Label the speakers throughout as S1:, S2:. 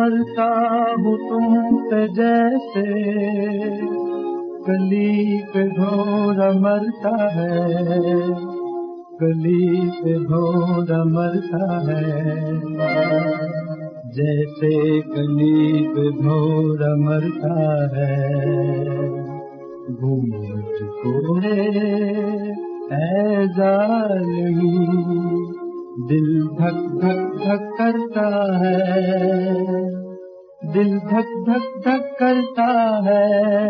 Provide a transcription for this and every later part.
S1: मरता हूँ तुमसे जैसे कली पे घोड़ा मरता है, कली पे घोड़ा मरता है, जैसे कली पे घोड़ा मरता है। घूमट कोड़े ऐ जालिम, दिल धक धक धक करता है, दिल धक धक धक करता है,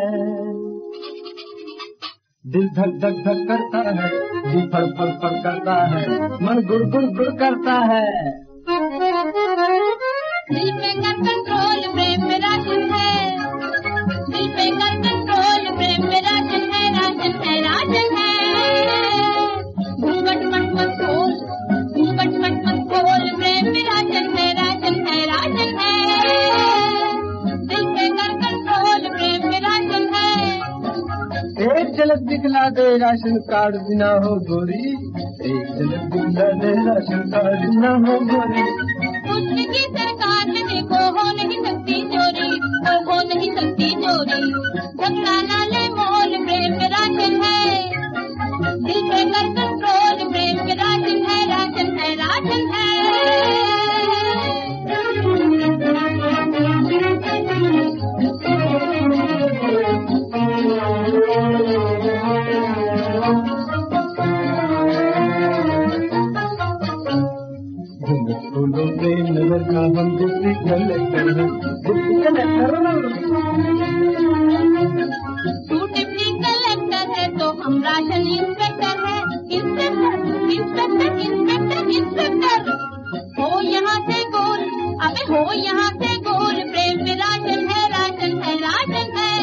S1: दिल धक धक धक करता है, जी फड़ फड़ फड़ करता है, मन गुड़ गुड़ गुड़ करता है।
S2: दिल पे कर कंट्रोल प्रेम मेरा दिल है, दिल पे कर कंट्रोल प्रेम मेरा दिल है, राजन है राजन है। घूंघट मत मत खोल, घूंघट मत मत खोल, प्रेम मेरा राजन है राजन है राजन है। दिल पे कर कंट्रोल प्रेम मेरा दिल है।
S1: एक झलक दिखला दे राशन कार्ड बिना हो गोरी, एक झलक दिखला दे राशन कार्ड बिना हो गोरी।
S2: कुछ की सरकार में देखो हो नहीं सकती चोरी, हो नहीं सकती चोरी। झगड़ा ना ले मोल प्रेम मेरा राजन है, दिल पे कर कंट्रोल प्रेम मेरा राजन है राजन है राजन है।
S1: प्रेम नगर का हम डिस्ट्रिक्ट कलेक्टर हैं, डिस्ट्रिक्ट कलेक्टर।
S2: तू डिप्टी कलेक्टर है तो हम राशन इंस्पेक्टर है, इंस्पेक्टर इंस्पेक्टर इंस्पेक्टर इंस्पेक्टर। हो यहाँ से गोल, अबे हो यहाँ से गोल, प्रेम में राशन है राशन है राशन है।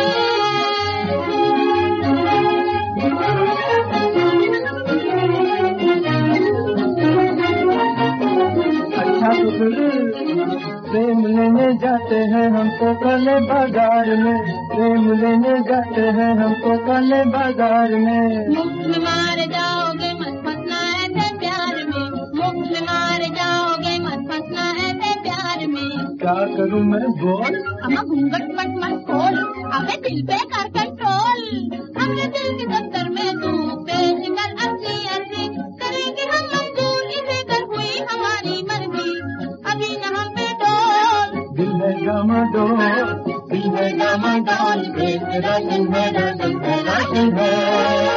S1: प्रेम लेने जाते हैं हमको काले बाजार में, प्रेम लेने जाते हैं हमको काले बाजार में।
S2: मुफ्त में मार जाओगे मत फंसना ऐसे प्यार में, मुफ्त में मार जाओगे मत फंसना ऐसे प्यार में।
S1: क्या करूँ मैं बोल,
S2: अम्मा घूंघट मत मत खोल, अबे दिल पे कर कंट्रोल। हमने दिल के दफ्तर में तू पेश कर असली अर्जी, करेंगे हम मंजूर इसे कर हुई हमारी मर्जी, अभी न हम पे डोल।
S1: दिल है डामाडोल, दिल है डामाडोल, प्रेम राशन है राशन है राशन है।